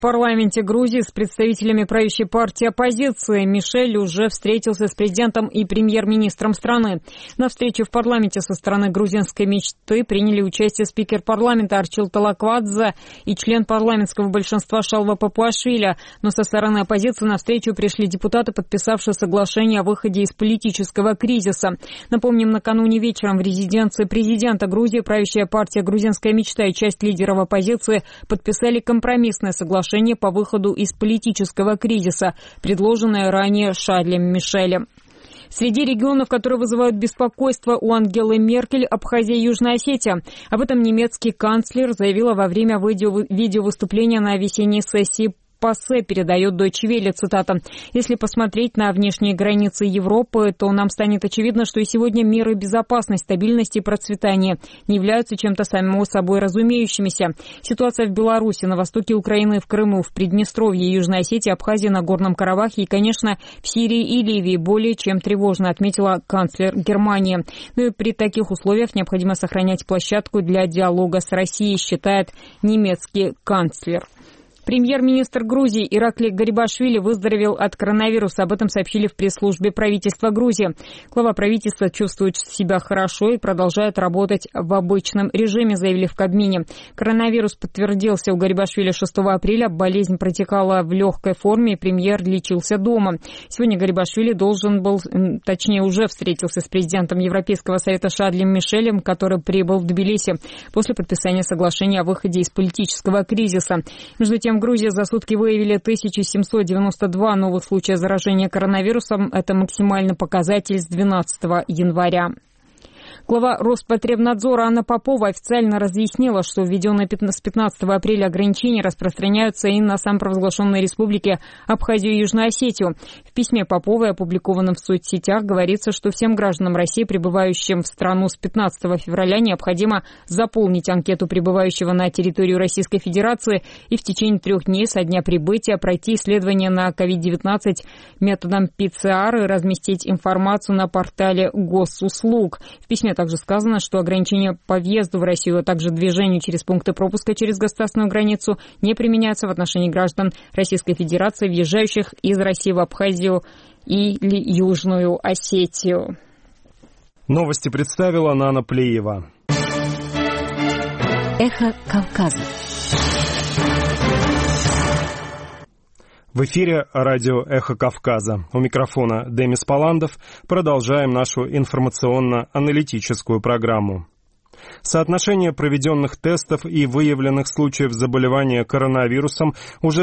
В парламенте Грузии с представителями правящей партии оппозиции Мишель уже встретился с президентом и премьер-министром страны. На встрече в парламенте со стороны грузинской мечты приняли участие спикер парламента Арчил Талаквадзе и член парламентского большинства Шалва Папуашвили. Но со стороны оппозиции на встречу пришли депутаты, подписавшие соглашение о выходе из политического кризиса. Напомним, накануне вечером в резиденции президента Грузии правящая партия «Грузинская мечта» и часть лидеров оппозиции подписали компромиссное соглашение по выходу из политического кризиса, предложенное ранее Шарлем Мишелем. Среди регионов, которые вызывают беспокойство у Ангелы Меркель, Абхазия и Южная Осетия. Об этом немецкий канцлер заявила во время видеовыступления на весенней сессии ПАСЕ, передает Deutsche Welle, цитата. «Если посмотреть на внешние границы Европы, то нам станет очевидно, что и сегодня меры безопасности, стабильности и процветания не являются чем-то само собой разумеющимися. Ситуация в Беларуси, на востоке Украины, в Крыму, в Приднестровье, Южной Осетии, Абхазии, Нагорном Карабахе и, конечно, в Сирии и Ливии более чем тревожно», отметила канцлер Германии. Но и при таких условиях необходимо сохранять площадку для диалога с Россией, считает немецкий канцлер. Премьер-министр Грузии Ираклий Гарибашвили выздоровел от коронавируса. Об этом сообщили в пресс-службе правительства Грузии. Глава правительства чувствует себя хорошо и продолжает работать в обычном режиме, заявили в Кабмине. Коронавирус подтвердился у Гарибашвили 6 апреля. Болезнь протекала в легкой форме, и премьер лечился дома. Сегодня Гарибашвили уже встретился с президентом Европейского совета Шарлем Мишелем, который прибыл в Тбилиси после подписания соглашения о выходе из политического кризиса. Между тем, в Грузии за сутки выявили 1792 новых случая заражения коронавирусом. Это максимальный показатель с 12 января. Глава Роспотребнадзора Анна Попова официально разъяснила, что введенные с 15 апреля ограничения распространяются и на самопровозглашенные республики Абхазию и Южную Осетию. В письме Поповой, опубликованном в соцсетях, говорится, что всем гражданам России, прибывающим в страну с 15 февраля, необходимо заполнить анкету прибывающего на территорию Российской Федерации и в течение 3 дней со дня прибытия пройти исследование на COVID-19 методом ПЦР и разместить информацию на портале госуслуг. В письме также сказано, что ограничения по въезду в Россию, а также движению через пункты пропуска через государственную границу не применяются в отношении граждан Российской Федерации, въезжающих из России в Абхазию или Южную Осетию. Новости представила Нана Плеева. Эхо Кавказа. В эфире радио «Эхо Кавказа». У микрофона Демис Паландов. Продолжаем нашу информационно-аналитическую программу. Соотношение проведенных тестов и выявленных случаев заболевания коронавирусом уже